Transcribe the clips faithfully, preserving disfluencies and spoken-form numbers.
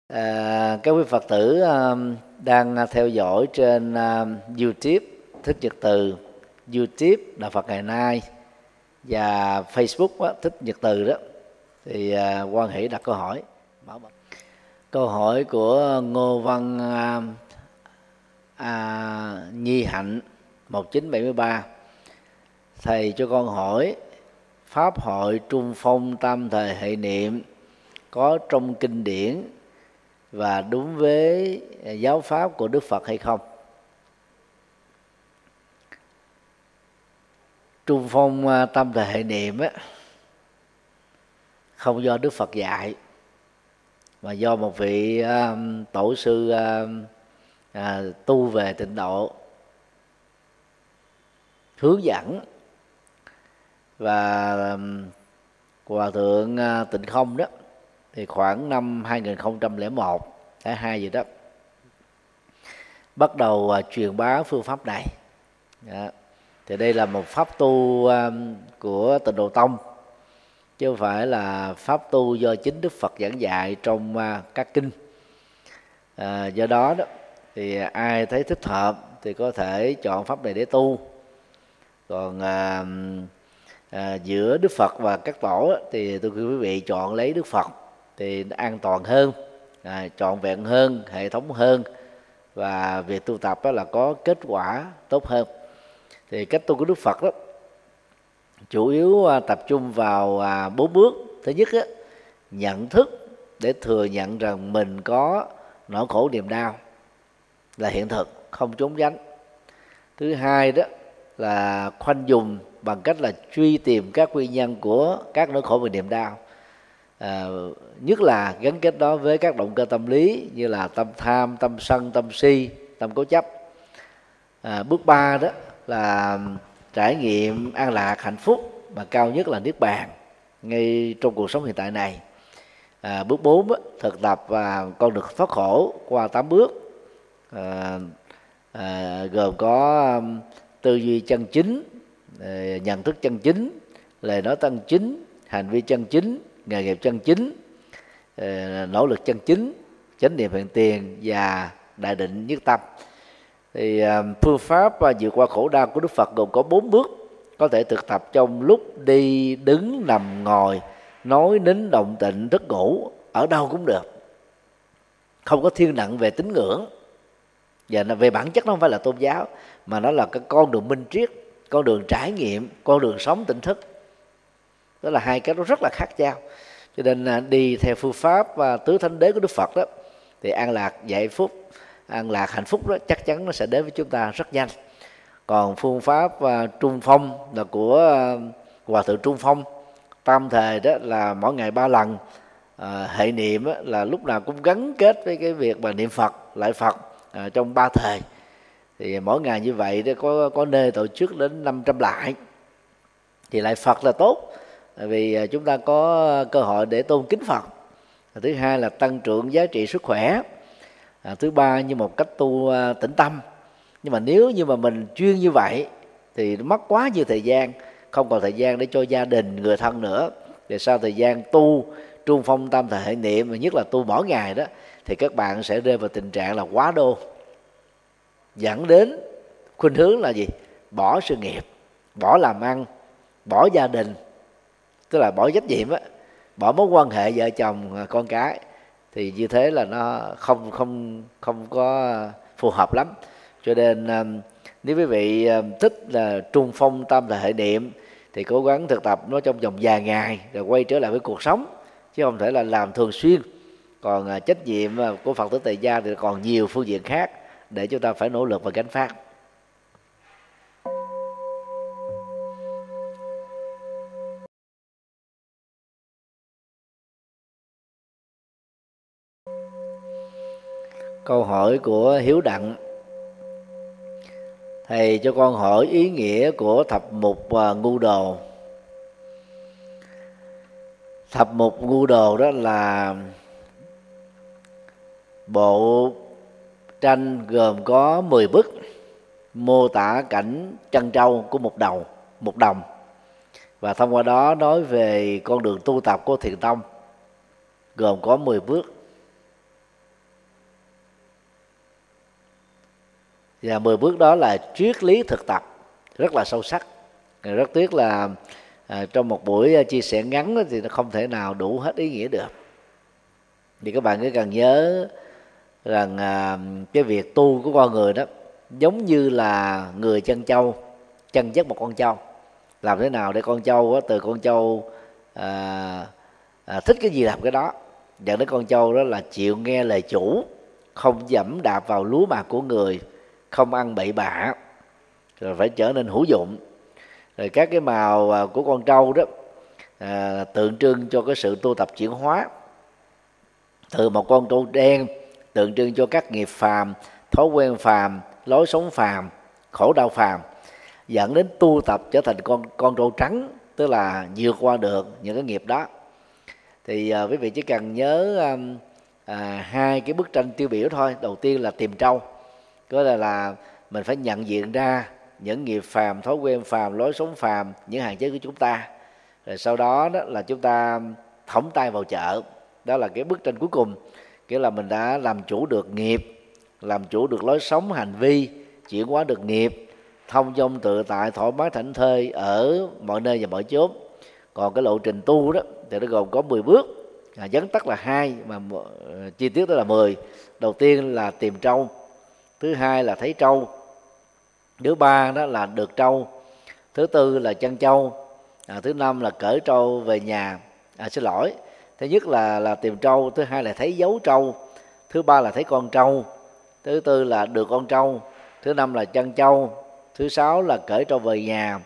À, các quý Phật tử um, đang theo dõi trên um, YouTube Thích Nhật Từ, YouTube Đạo Phật Ngày Nay và Facebook á, Thích Nhật Từ đó, thì à, Quan Hỷ đặt câu hỏi. Câu hỏi của Ngô Văn à, à, Nhi Hạnh một chín bảy ba: thầy cho con hỏi, pháp hội Trung Phong tam thời hệ niệm có trong kinh điển và đúng với giáo pháp của Đức Phật hay không? Trung Phong tam thời hệ niệm á, không do Đức Phật dạy, mà do một vị uh, tổ sư uh, uh, tu về tịnh độ hướng dẫn. Và um, Hòa thượng uh, Tịnh Không đó thì khoảng năm hai nghìn không trăm lẻ một hay hai gì đó bắt đầu uh, truyền bá phương pháp này. Đó. Thì đây là một pháp tu uh, của Tịnh Độ Tông, chứ không phải là pháp tu do chính Đức Phật giảng dạy trong uh, các kinh. À, do đó đó thì ai thấy thích hợp thì có thể chọn pháp này để tu. Còn à, à, giữa Đức Phật và các tổ đó, thì tôi khuyên quý vị chọn lấy Đức Phật thì an toàn hơn, à, trọn vẹn hơn, hệ thống hơn, và việc tu tập đó là có kết quả tốt hơn. Thì cách tu của Đức Phật đó chủ yếu à, tập trung vào à, bốn bước. Thứ nhất á, nhận thức để thừa nhận rằng mình có nỗi khổ niềm đau là hiện thực, không trốn tránh. Thứ hai đó là khoanh dùng bằng cách là truy tìm các nguyên nhân của các nỗi khổ và niềm đau, à, nhất là gắn kết đó với các động cơ tâm lý như là tâm tham, tâm sân, tâm si, tâm cố chấp. À, bước ba đó là trải nghiệm an lạc, hạnh phúc, mà cao nhất là niết bàn ngay trong cuộc sống hiện tại này. À, bước bốn á, thực tập và con đường thoát khổ qua tám bước, à, à, gồm có um, tư duy chân chính, à, nhận thức chân chính, lời nói chân chính, hành vi chân chính, nghề nghiệp chân chính, à, nỗ lực chân chính, chánh niệm hiện tiền và đại định nhất tâm. Thì à, phương pháp à, vượt qua khổ đau của Đức Phật gồm có bốn bước, có thể thực tập trong lúc đi, đứng, nằm, ngồi, nói, nín, động tịnh, thức ngủ, ở đâu cũng được, không có thiên nặng về tín ngưỡng. Và về bản chất nó không phải là tôn giáo, mà nó là cái con đường minh triết, con đường trải nghiệm, con đường sống tỉnh thức. Đó là hai cái nó rất là khác nhau. Cho nên đi theo phương pháp và tứ thánh đế của Đức Phật đó, thì an lạc, giải phúc, an lạc, hạnh phúc đó chắc chắn nó sẽ đến với chúng ta rất nhanh. Còn phương pháp Trung Phong là của Hòa thượng Trung Phong tam thời đó, là mỗi ngày ba lần. À, hệ niệm á, là lúc nào cũng gắn kết với cái việc mà niệm Phật, lại Phật à, trong ba thời. Thì mỗi ngày như vậy đó, có có nơi tổ chức đến năm trăm lại. Thì lại Phật là tốt, tại vì chúng ta có cơ hội để tôn kính Phật. Thứ hai là tăng trưởng giá trị sức khỏe. À, thứ ba như một cách tu uh, tĩnh tâm. Nhưng mà nếu như mà mình chuyên như vậy thì nó mất quá nhiều thời gian, không còn thời gian để cho gia đình, người thân nữa. Thì sau thời gian tu Trung Phong tam thời hệ niệm, và nhất là tu mỗi ngày đó, thì các bạn sẽ rơi vào tình trạng là quá đô, dẫn đến khuynh hướng là gì? Bỏ sự nghiệp, bỏ làm ăn, bỏ gia đình, tức là bỏ trách nhiệm á, bỏ mối quan hệ vợ chồng con cái. Thì như thế là nó không không không có phù hợp lắm. Cho nên nếu quý vị thích là Trung Phong tam thời hệ niệm thì cố gắng thực tập nó trong vòng vài ngày rồi quay trở lại với cuộc sống, chứ không thể là làm thường xuyên. Còn trách nhiệm của Phật tử tại gia thì còn nhiều phương diện khác để chúng ta phải nỗ lực và gánh phát. Câu hỏi của Hiếu Đặng: thầy cho con hỏi ý nghĩa của thập mục uh, ngu đồ. Thập mục ngu đồ đó là bộ tranh gồm có mười bức mô tả cảnh trân trâu của một đầu, một đồng, và thông qua đó nói về con đường tu tập của Thiền Tông, gồm có mười bước. Và mười bước đó là triết lý thực tập rất là sâu sắc. Rất tiếc là à, trong một buổi chia sẻ ngắn thì nó không thể nào đủ hết ý nghĩa được. Thì các bạn cứ cần nhớ rằng à, cái việc tu của con người đó giống như là người chăn trâu chăn dắt một con trâu. Làm thế nào để con trâu á, từ con trâu à, à, thích cái gì làm cái đó, dẫn đến con trâu đó là chịu nghe lời chủ, không dẫm đạp vào lúa mạch của người, không ăn bậy bạ, rồi phải trở nên hữu dụng. Rồi các cái màu của con trâu đó à, tượng trưng cho cái sự tu tập chuyển hóa. Từ một con trâu đen tượng trưng cho các nghiệp phàm, thói quen phàm, lối sống phàm, khổ đau phàm, dẫn đến tu tập trở thành con con trâu trắng, tức là vượt qua được những cái nghiệp đó. Thì à, quý vị chỉ cần nhớ à, à, hai cái bức tranh tiêu biểu thôi. Đầu tiên là tìm trâu, có là là mình phải nhận diện ra những nghiệp phàm, thói quen phàm, lối sống phàm, những hạn chế của chúng ta. Rồi sau đó, đó là chúng ta thõng tay vào chợ. Đó là cái bức tranh cuối cùng, nghĩa là mình đã làm chủ được nghiệp, làm chủ được lối sống hành vi, chuyển hóa được nghiệp, thông dong tự tại, thoải mái thảnh thơi ở mọi nơi và mọi chốn. Còn cái lộ trình tu đó thì nó gồm có mười bước, à, vắn tắt là hai mà chi tiết đó là mười. Đầu tiên là tìm trâu, thứ hai là thấy trâu, thứ ba đó là được trâu, thứ tư là chăn trâu, à, thứ năm là cởi trâu về nhà. À, xin lỗi, thứ nhất là là tìm trâu, thứ hai là thấy dấu trâu, thứ ba là thấy con trâu, thứ tư là được con trâu, thứ năm là chăn trâu, thứ sáu là cởi trâu về nhà,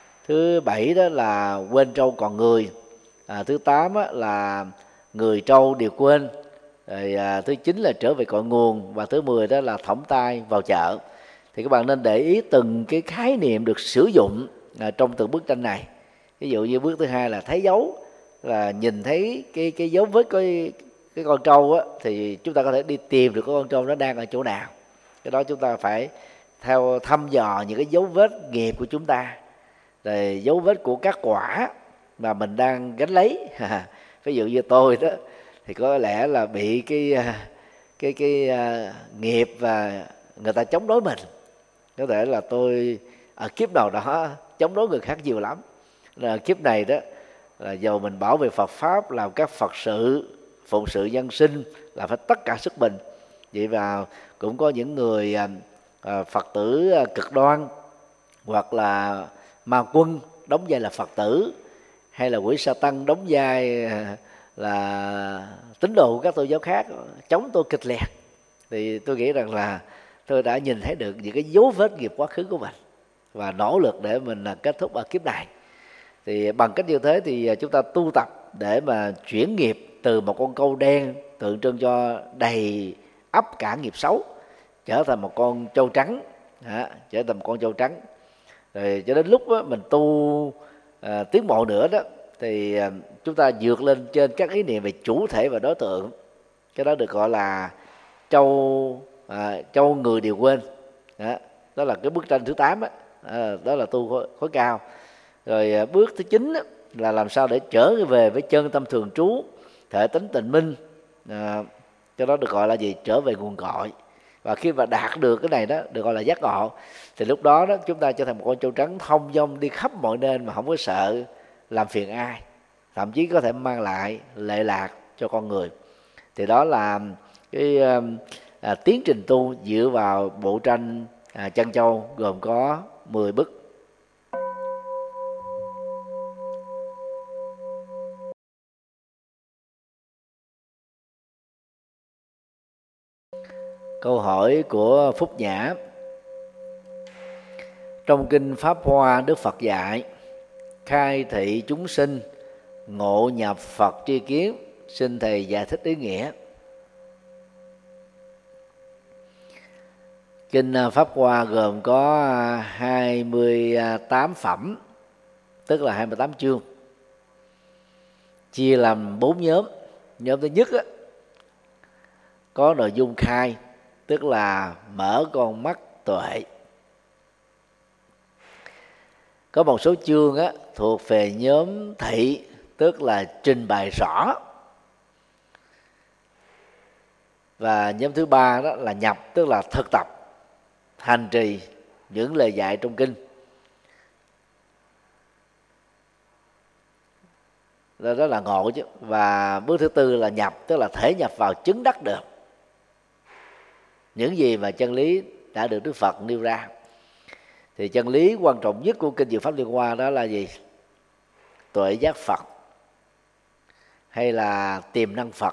thứ bảy đó là quên trâu còn người, à, thứ tám là người trâu đều quên, rồi à, thứ chín là trở về cội nguồn, và thứ mười đó là thõng tay vào chợ. Thì các bạn nên để ý từng cái khái niệm được sử dụng à, trong từng bức tranh này. Ví dụ như bước thứ hai là thấy dấu, là nhìn thấy cái cái dấu vết cái cái con trâu á, thì chúng ta có thể đi tìm được con trâu nó đang ở chỗ nào. Cái đó chúng ta phải theo thăm dò những cái dấu vết nghiệp của chúng ta, rồi dấu vết của các quả mà mình đang gánh lấy. Ví dụ như tôi đó thì có lẽ là bị cái cái cái uh, nghiệp và người ta chống đối mình. Có thể là tôi ở kiếp nào đó chống đối người khác nhiều lắm. Là kiếp này đó là dầu mình bảo vệ Phật pháp, làm các Phật sự, phụng sự nhân sinh, là phải tất cả sức mình. Vậy và cũng có những người uh, Phật tử uh, cực đoan, hoặc là ma quân đóng vai là Phật tử, hay là quỷ sa tăng đóng vai uh, là tín đồ của các tôn giáo khác, chống tôi kịch liệt. Thì tôi nghĩ rằng là tôi đã nhìn thấy được những cái dấu vết nghiệp quá khứ của mình và nỗ lực để mình kết thúc ở kiếp này. Thì bằng cách như thế thì chúng ta tu tập để mà chuyển nghiệp từ một con câu đen tượng trưng cho đầy ắp cả nghiệp xấu, trở thành một con trâu trắng, à, trở thành một con trâu trắng. Rồi cho đến lúc đó, mình tu à, tiến bộ nữa đó, thì à, chúng ta vượt lên trên các ý niệm về chủ thể và đối tượng. Cái đó được gọi là trâu à, trâu người đều quên. Đó, đó là cái bức tranh thứ tám đó, à, đó là tu khối, khối cao. Rồi à, bước thứ chín đó, là làm sao để trở về với chân tâm thường trú, thể tính tịnh minh, à, cho đó được gọi là gì? Trở về nguồn cội. Và khi mà đạt được cái này đó được gọi là giác ngộ, thì lúc đó đó chúng ta trở thành một con trâu trắng thông dong đi khắp mọi nơi mà không có sợ làm phiền ai, thậm chí có thể mang lại lệ lạc cho con người. Thì đó là cái à, tiến trình tu dựa vào bộ tranh à, chăn trâu gồm có mười bức. Câu hỏi của Phúc Nhã: trong kinh Pháp Hoa, Đức Phật dạy khai thị chúng sinh ngộ nhập Phật tri kiến, xin thầy giải thích ý nghĩa. Kinh Pháp Hoa gồm có hai mươi tám phẩm, tức là hai mươi tám chương, chia làm bốn nhóm. Nhóm thứ nhất á, có nội dung khai, tức là mở con mắt tuệ. Có một số chương á, thuộc về nhóm thị, tức là trình bày rõ. Và nhóm thứ ba đó là nhập, tức là thực tập. hành trì những lời dạy trong kinh. Đó, đó là ngộ chứ. Và bước thứ tư là nhập, tức là thể nhập vào chứng đắc được những gì mà chân lý đã được Đức Phật nêu ra. Thì chân lý quan trọng nhất của kinh Diệu Pháp Liên Hoa đó là gì? Tuệ giác Phật, hay là tiềm năng Phật,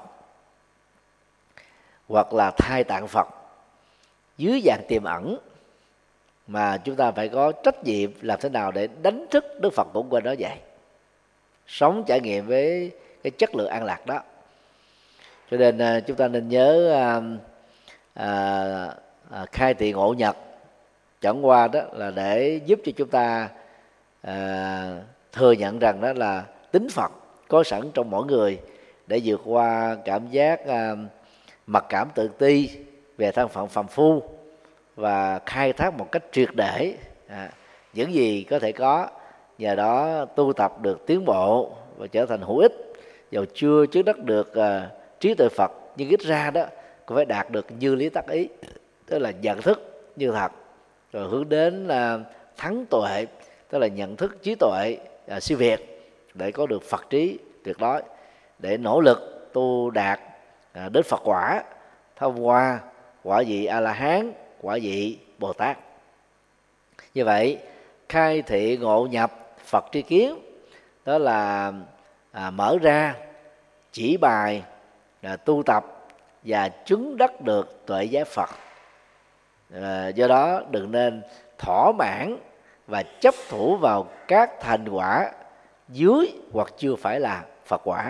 hoặc là thai tạng Phật dưới dạng tiềm ẩn, mà chúng ta phải có trách nhiệm làm thế nào để đánh thức Đức Phật cũng quên đó vậy, sống trải nghiệm với cái chất lượng an lạc đó. Cho nên chúng ta nên nhớ à, à, à, khai thị ngộ nhập chẳng qua đó là để giúp cho chúng ta à, thừa nhận rằng đó là tính Phật có sẵn trong mỗi người, để vượt qua cảm giác à, mặc cảm tự ti về thân phận phàm phu, và khai thác một cách triệt để à, những gì có thể có, nhờ đó tu tập được tiến bộ và trở thành hữu ích. Dầu chưa chứng đắc được uh, trí tuệ Phật, nhưng ít ra đó cũng phải đạt được như lý tác ý, tức là nhận thức như thật, rồi hướng đến là uh, thắng tuệ, tức là nhận thức trí tuệ uh, siêu việt, để có được Phật trí tuyệt đối, để nỗ lực tu đạt uh, đến Phật quả thông qua quả vị A La Hán, quả vị Bồ Tát. Như vậy khai thị ngộ nhập Phật tri kiến đó là à, mở ra, chỉ bài, à, tu tập và chứng đắc được tuệ giác Phật. À, do đó đừng nên thỏa mãn và chấp thủ vào các thành quả dưới hoặc chưa phải là Phật quả.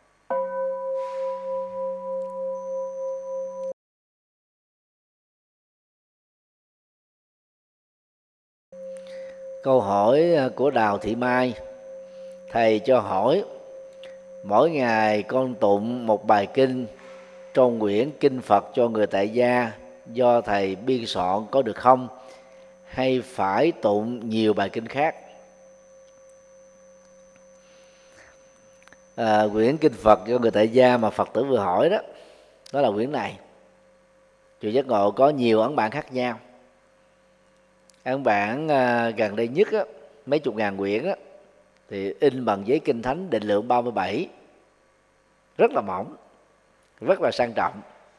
Câu hỏi của Đào Thị Mai: thầy cho hỏi, mỗi ngày con tụng một bài kinh trong quyển kinh Phật cho người tại gia do thầy biên soạn có được không, hay phải tụng nhiều bài kinh khác? À, quyển kinh Phật cho người tại gia mà Phật tử vừa hỏi đó, đó là quyển này. Chùa Giác Ngộ có nhiều ấn bản khác nhau. Ấn bản à, gần đây nhất á, mấy chục ngàn quyển á, thì in bằng giấy kinh thánh định lượng ba mươi bảy, rất là mỏng, rất là sang trọng.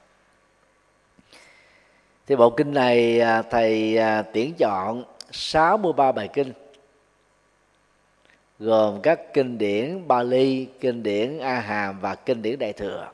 Thì bộ kinh này à, thầy à, tuyển chọn sáu mươi ba bài kinh, gồm các kinh điển Bali, kinh điển A Hàm và kinh điển Đại Thừa.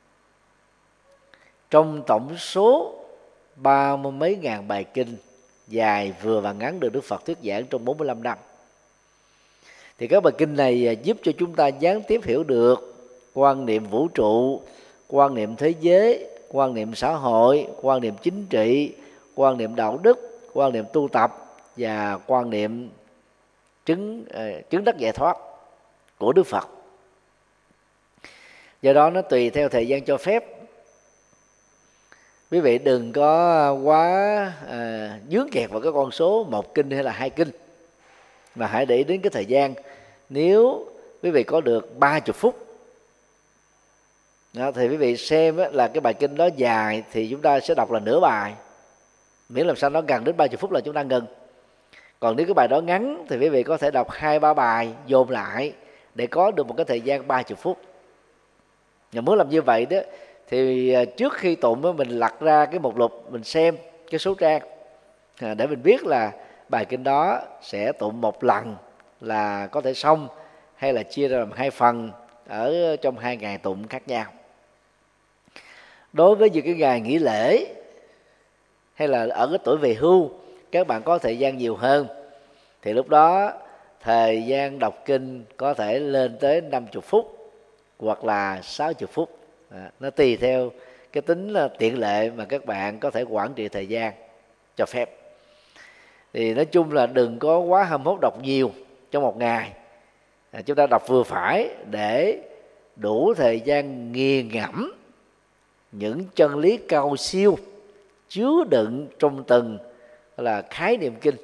Trong tổng số ba mươi mấy ngàn bài kinh dài, vừa và ngắn được Đức Phật thuyết giảng trong bốn mươi lăm năm, thì các bài kinh này giúp cho chúng ta gián tiếp hiểu được quan niệm vũ trụ, quan niệm thế giới, quan niệm xã hội, quan niệm chính trị, quan niệm đạo đức, quan niệm tu tập và quan niệm chứng chứng đắc giải thoát của Đức Phật. Do đó nó tùy theo thời gian cho phép. Quý vị đừng có quá à, dướng kẹt vào cái con số một kinh hay là hai kinh, mà hãy để ý đến cái thời gian. Nếu quý vị có được ba mươi phút đó, thì quý vị xem là cái bài kinh đó dài thì chúng ta sẽ đọc là nửa bài, miễn làm sao nó gần đến ba mươi phút là chúng ta ngừng. Còn nếu cái bài đó ngắn thì quý vị có thể đọc hai ba bài dồn lại để có được một cái thời gian ba mươi phút. Và muốn làm như vậy đó, thì trước khi tụng mình lật ra cái mục lục, mình xem cái số trang để mình biết là bài kinh đó sẽ tụng một lần là có thể xong, hay là chia ra làm hai phần ở trong hai ngày tụng khác nhau. Đối với những cái ngày nghỉ lễ hay là ở cái tuổi về hưu, các bạn có thời gian nhiều hơn, thì lúc đó thời gian đọc kinh có thể lên tới năm mươi phút hoặc là sáu mươi phút. À, nó tùy theo cái tính là tiện lệ mà các bạn có thể quản trị thời gian cho phép. Thì nói chung là đừng có quá hâm hốt đọc nhiều trong một ngày. À, chúng ta đọc vừa phải để đủ thời gian nghiền ngẫm những chân lý cao siêu chứa đựng trong từng là khái niệm kinh,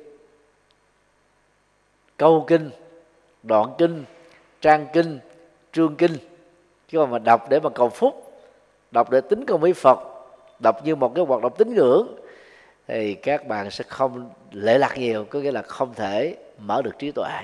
câu kinh, đoạn kinh, trang kinh, chương kinh. Chứ mà đọc để mà cầu phúc, đọc để tính công với Phật, đọc như một cái hoạt động tín ngưỡng, thì các bạn sẽ không lệ lạc nhiều, có nghĩa là không thể mở được trí tuệ.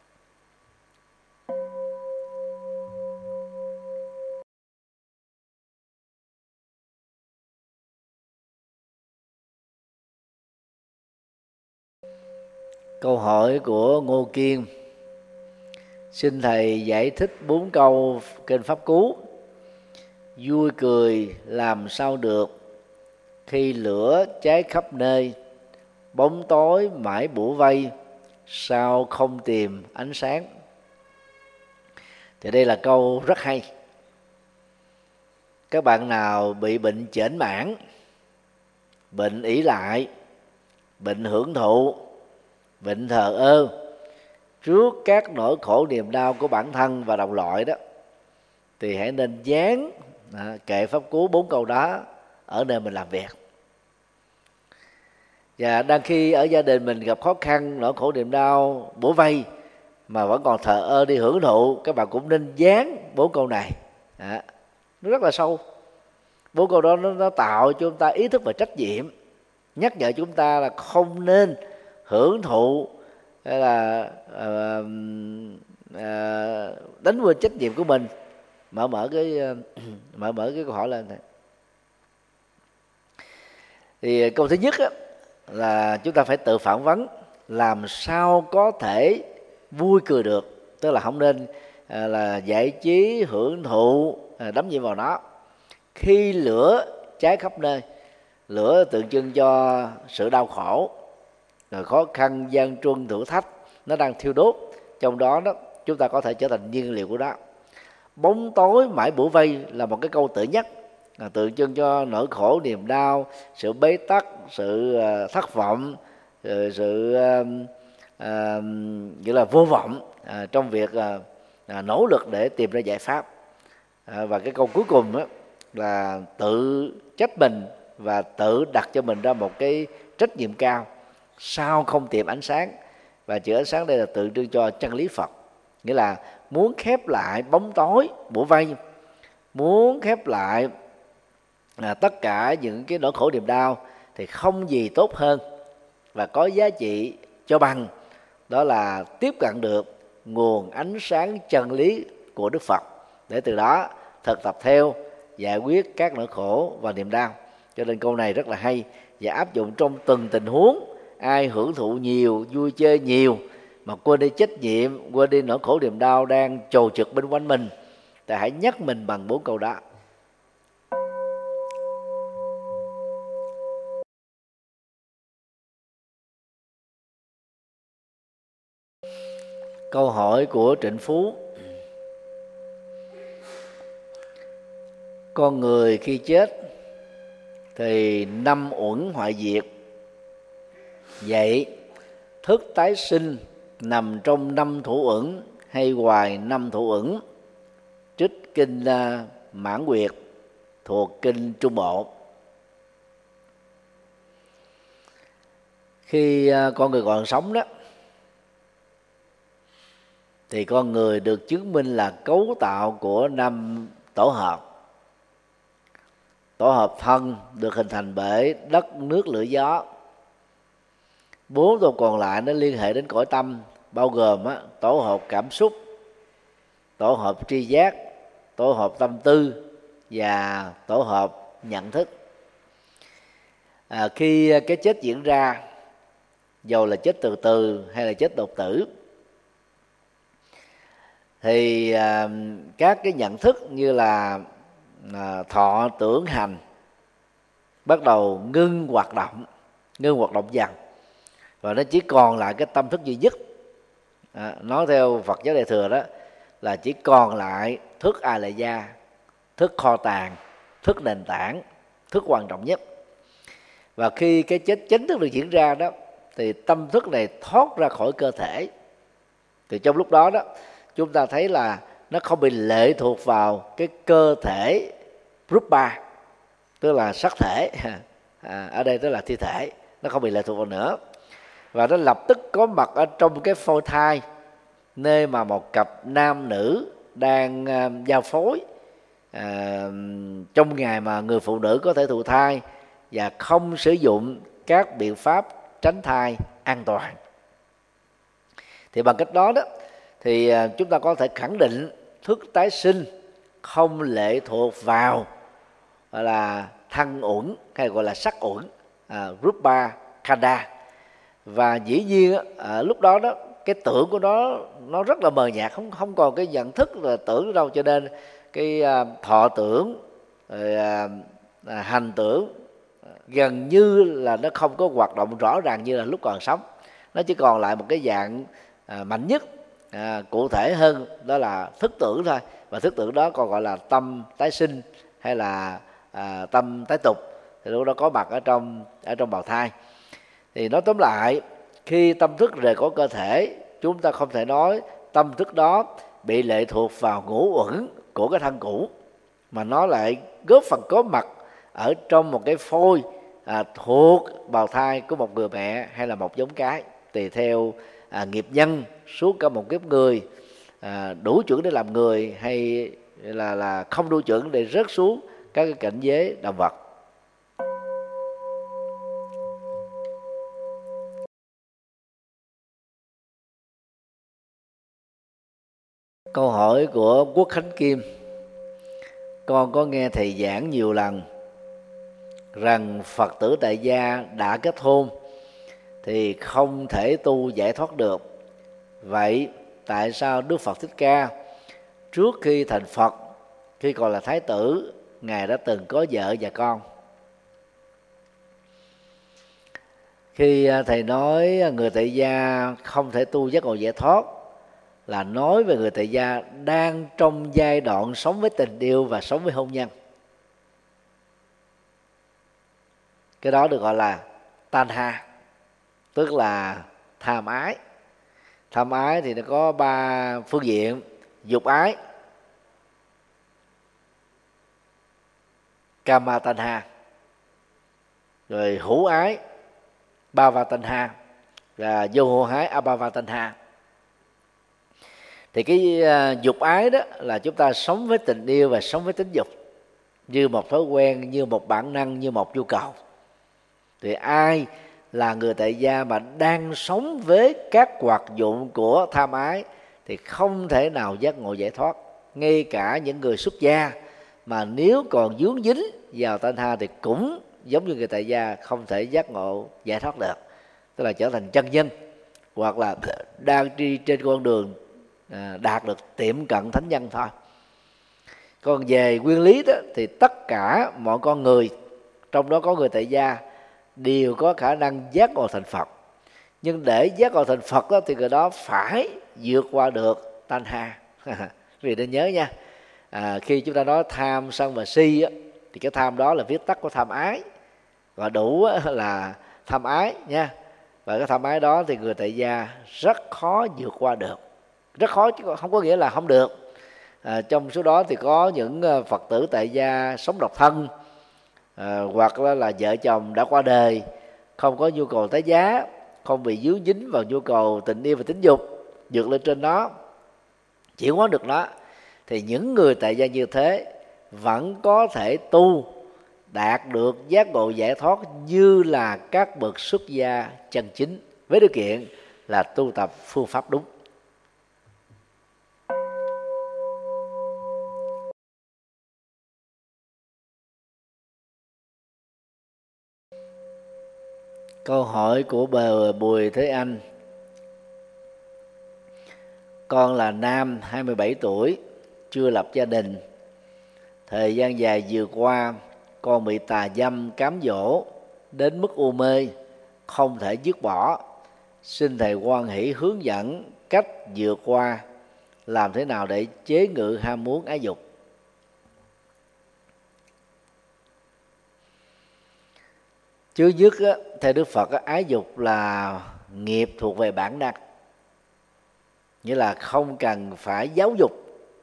Câu hỏi của Ngô Kiên: xin thầy giải thích bốn câu kênh Pháp Cú. Vui cười làm sao được, khi lửa cháy khắp nơi, bóng tối mãi bủa vây, sao không tìm ánh sáng. Thì đây là câu rất hay. Các bạn nào bị bệnh chểnh mãn, bệnh ỷ lại, bệnh hưởng thụ, bệnh thờ ơ trước các nỗi khổ niềm đau của bản thân và đồng loại đó, thì hãy nên dán à, kệ Pháp Cú bốn câu đó ở nơi mình làm việc. Và đang khi ở gia đình mình gặp khó khăn, nỗi khổ niềm đau bủa vây mà vẫn còn thờ ơ đi hưởng thụ, các bạn cũng nên dán bốn câu này. À, nó rất là sâu. Bốn câu đó nó, nó tạo cho chúng ta ý thức về trách nhiệm, nhắc nhở chúng ta là không nên hưởng thụ hay là uh, uh, đánh quên trách nhiệm của mình. Mở mở cái uh, mở mở cái câu hỏi lên này. Thì câu thứ nhất á, là chúng ta phải tự phản vấn làm sao có thể vui cười được, tức là không nên à, là giải trí hưởng thụ à, đắm chìm vào nó. Khi lửa cháy khắp nơi, lửa tượng trưng cho sự đau khổ, rồi khó khăn, gian truân, thử thách nó đang thiêu đốt, trong đó đó chúng ta có thể trở thành nhiên liệu của đó. Bóng tối mãi bủa vây là một cái câu tự nhắc, à, tượng trưng cho nỗi khổ niềm đau, sự bế tắc, sự uh, thất vọng, sự, sự uh, uh, nghĩa là vô vọng uh, trong việc uh, uh, nỗ lực để tìm ra giải pháp. Uh, và cái câu cuối cùng đó là tự trách mình và tự đặt cho mình ra một cái trách nhiệm cao, sao không tìm ánh sáng. Và chữ ánh sáng đây là tượng trưng cho chân lý Phật, nghĩa là muốn khép lại bóng tối bủa vây, muốn khép lại à, tất cả những cái nỗi khổ niềm đau, thì không gì tốt hơn và có giá trị cho bằng đó là tiếp cận được nguồn ánh sáng chân lý của Đức Phật, để từ đó thực tập theo, giải quyết các nỗi khổ và niềm đau. Cho nên câu này rất là hay và áp dụng trong từng tình huống. Ai hưởng thụ nhiều, vui chơi nhiều mà quên đi trách nhiệm, quên đi nỗi khổ niềm đau đang trồ trực bên quanh mình, thì hãy nhắc mình bằng bốn câu đó. Câu hỏi của Trịnh Phú: con người khi chết thì năm uẩn hoại diệt, vậy thức tái sinh nằm trong năm thủ uẩn hay ngoài năm thủ uẩn? Trích kinh uh, Mãn Nguyệt thuộc kinh Trung Bộ. Khi uh, con người còn sống đó, thì con người được chứng minh là cấu tạo của năm tổ hợp. Tổ hợp thân được hình thành bởi đất, nước, lửa, gió. Bốn tổ còn lại nó liên hệ đến cõi tâm, bao gồm á, tổ hợp cảm xúc, tổ hợp tri giác, tổ hợp tâm tư và tổ hợp nhận thức. À, khi cái chết diễn ra, dầu là chết từ từ hay là chết đột tử, thì à, các cái nhận thức như là à, thọ, tưởng, hành bắt đầu ngưng hoạt động, ngưng hoạt động dần, và nó chỉ còn lại cái tâm thức duy nhất. À, nói theo Phật giáo Đại thừa đó là chỉ còn lại thức A Lại Gia, thức kho tàng, thức nền tảng, thức quan trọng nhất. Và khi cái chết chính thức được diễn ra đó, thì tâm thức này thoát ra khỏi cơ thể. Thì trong lúc đó đó chúng ta thấy là nó không bị lệ thuộc vào cái cơ thể Rupa, tức là sắc thể, à, ở đây tức là thi thể, nó không bị lệ thuộc vào nữa, và nó lập tức có mặt ở trong cái phôi thai, nơi mà một cặp nam nữ đang uh, giao phối uh, trong ngày mà người phụ nữ có thể thụ thai và không sử dụng các biện pháp tránh thai an toàn. Thì bằng cách đó đó thì chúng ta có thể khẳng định thức tái sinh không lệ thuộc vào gọi là thân uẩn hay gọi là sắc uẩn, à, rupa khanda. Và dĩ nhiên à, lúc đó đó cái tưởng của nó nó rất là mờ nhạt, không không còn cái nhận thức là tưởng đâu, cho nên cái à, thọ tưởng rồi, à, à, hành tưởng gần như là nó không có hoạt động rõ ràng như là lúc còn sống. Nó chỉ còn lại một cái dạng à, mạnh nhất, à, cụ thể hơn, đó là thức tưởng thôi. Và thức tưởng đó còn gọi là tâm tái sinh hay là à, tâm tái tục, thì lúc đó có mặt ở trong ở trong bào thai. Thì nói tóm lại, khi tâm thức rời khỏi cơ thể, chúng ta không thể nói tâm thức đó bị lệ thuộc vào ngũ uẩn của cái thân cũ, mà nó lại góp phần có mặt ở trong một cái phôi à, thuộc bào thai của một người mẹ hay là một giống cái, tùy theo à, nghiệp nhân suốt cả một kiếp người, à, đủ chuẩn để làm người hay là là không đủ chuẩn để rớt xuống các cái cảnh giới động vật. Câu hỏi của Quốc Khánh Kim: con có nghe thầy giảng nhiều lần rằng Phật tử tại gia đã kết hôn thì không thể tu giải thoát được. Vậy tại sao Đức Phật Thích Ca trước khi thành Phật, khi còn là Thái tử, Ngài đã từng có vợ và con? Khi thầy nói người tại gia không thể tu giác ngộ giải thoát, là nói về người tại gia đang trong giai đoạn sống với tình yêu và sống với hôn nhân. Cái đó được gọi là tanha, tức là tham ái. Tham ái thì nó có ba phương diện: dục ái, kama tanha, rồi hữu ái, bhava tanha, và vô hộ ái, abhava tanha. Thì cái uh, dục ái đó là chúng ta sống với tình yêu và sống với tính dục như một thói quen, như một bản năng, như một nhu cầu. Thì ai là người tại gia mà đang sống với các hoạt dụng của tham ái thì không thể nào giác ngộ giải thoát. Ngay cả những người xuất gia mà nếu còn vướng dính vào tanha thì cũng giống như người tại gia, không thể giác ngộ giải thoát được, tức là trở thành chân nhân hoặc là đang đi trên con đường đạt được tiệm cận thánh nhân thôi. Còn về nguyên lý đó thì tất cả mọi con người, trong đó có người tại gia, đều có khả năng giác ngộ thành Phật. Nhưng để giác ngộ thành Phật đó, thì người đó phải vượt qua được tanha. Vì nên nhớ nha, à, khi chúng ta nói tham, sân và si á, thì cái tham đó là viết tắt của tham ái, và đủ là tham ái nha. Và cái tham ái đó thì người tại gia rất khó vượt qua được. Rất khó chứ không có nghĩa là không được. À, trong số đó thì có những Phật tử tại gia sống độc thân, à, hoặc là, là vợ chồng đã qua đời, không có nhu cầu tái giá, không bị dướng dính vào nhu cầu tình yêu và tính dục, vượt lên trên nó, chuyển hóa được nó. Thì những người tại gia như thế vẫn có thể tu đạt được giác ngộ giải thoát như là các bậc xuất gia chân chính, với điều kiện là tu tập phương pháp đúng. Câu hỏi của bà Bùi Thế Anh: con là nam hai mươi bảy tuổi, chưa lập gia đình. Thời gian dài vừa qua, con bị tà dâm cám dỗ đến mức u mê, không thể dứt bỏ. Xin thầy hoan hỷ hướng dẫn cách vượt qua, làm thế nào để chế ngự ham muốn ái dục. Trước nhất á, theo Đức Phật á, ái dục là nghiệp thuộc về bản năng, nghĩa là không cần phải giáo dục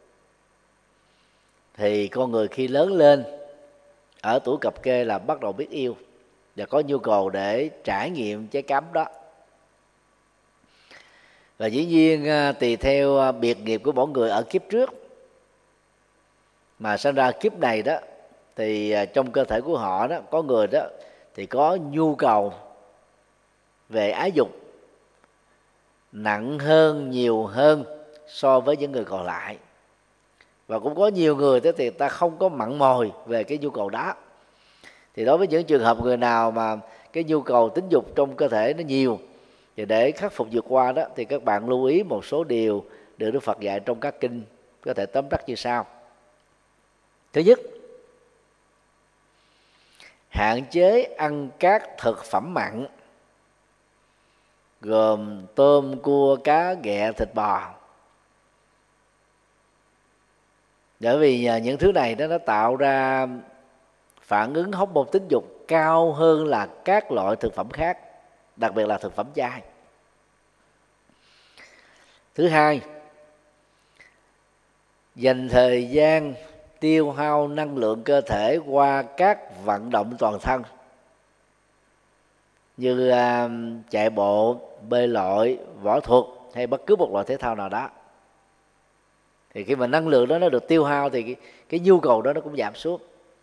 thì con người khi lớn lên ở tuổi cập kê là bắt đầu biết yêu và có nhu cầu để trải nghiệm trái cấm đó. Và dĩ nhiên tùy theo biệt nghiệp của mỗi người ở kiếp trước mà sinh ra kiếp này đó, thì trong cơ thể của họ đó, có người đó thì có nhu cầu về ái dục nặng hơn, nhiều hơn so với những người còn lại. Và cũng có nhiều người thế thì ta không có mặn mòi về cái nhu cầu đó. Thì đối với những trường hợp người nào mà cái nhu cầu tính dục trong cơ thể nó nhiều, thì để khắc phục vượt qua đó thì các bạn lưu ý một số điều được Đức Phật dạy trong các kinh, có thể tóm tắt như sau. Thứ nhất, hạn chế ăn các thực phẩm mặn gồm tôm, cua, cá, ghẹ, thịt bò. Bởi vì những thứ này đó nó tạo ra phản ứng hóc môn tính dục cao hơn là các loại thực phẩm khác, đặc biệt là thực phẩm chay. Thứ hai, dành thời gian tiêu hao năng lượng cơ thể qua các vận động toàn thân như uh, chạy bộ, bơi lội, võ thuật hay bất cứ một loại thể thao nào đó. Thì khi mà năng lượng đó nó được tiêu hao thì cái, cái nhu cầu đó nó cũng giảm xuống.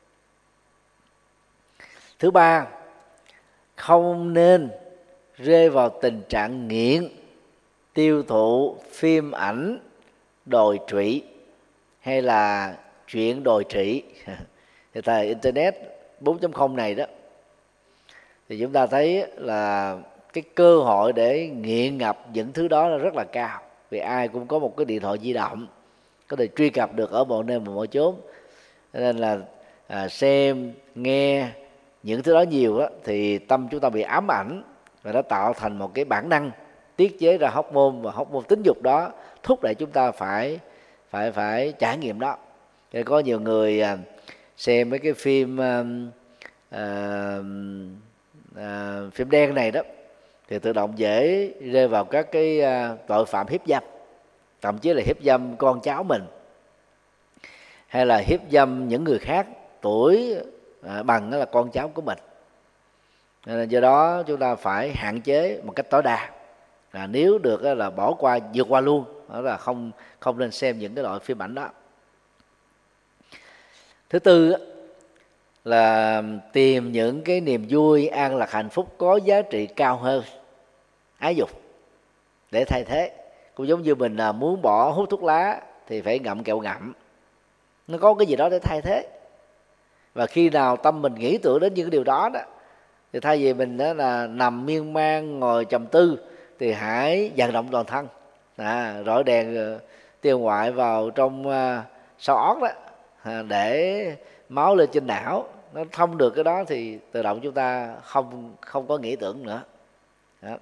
Thứ ba, không nên rơi vào tình trạng nghiện tiêu thụ phim ảnh đồi trụy hay là chuyện đồi trụy. Thì thời internet bốn chấm không này đó, thì chúng ta thấy là cái cơ hội để nghiện ngập những thứ đó là rất là cao. Vì ai cũng có một cái điện thoại di động, có thể truy cập được ở mọi nơi và mọi chốn. Nên là à, xem, nghe những thứ đó nhiều đó, thì tâm chúng ta bị ám ảnh, và nó tạo thành một cái bản năng tiết chế ra hormone, và hormone tính dục đó thúc đẩy chúng ta phải phải phải trải nghiệm đó. Thì có nhiều người à, xem mấy cái phim à, à, à, phim đen này đó, thì tự động dễ rơi vào các cái à, tội phạm hiếp dâm, thậm chí là hiếp dâm con cháu mình, hay là hiếp dâm những người khác tuổi à, bằng là con cháu của mình. Nên do đó chúng ta phải hạn chế một cách tối đa. À, nếu được là bỏ qua, vượt qua luôn, đó là không không nên xem những cái loại phim ảnh đó. Thứ tư là tìm những cái niềm vui, an lạc, hạnh phúc có giá trị cao hơn ái dục để thay thế. Cũng giống như mình muốn bỏ hút thuốc lá thì phải ngậm kẹo ngậm, nó có cái gì đó để thay thế. Và khi nào tâm mình nghĩ tưởng đến những cái điều đó đó, thì thay vì mình đó là nằm miên man ngồi trầm tư, thì hãy vận động toàn thân, à, rọi đèn tiêu ngoại vào trong uh, sau ót đó, à, để máu lên trên não, nó thông được cái đó thì tự động chúng ta không không có nghĩ tưởng nữa. Đó.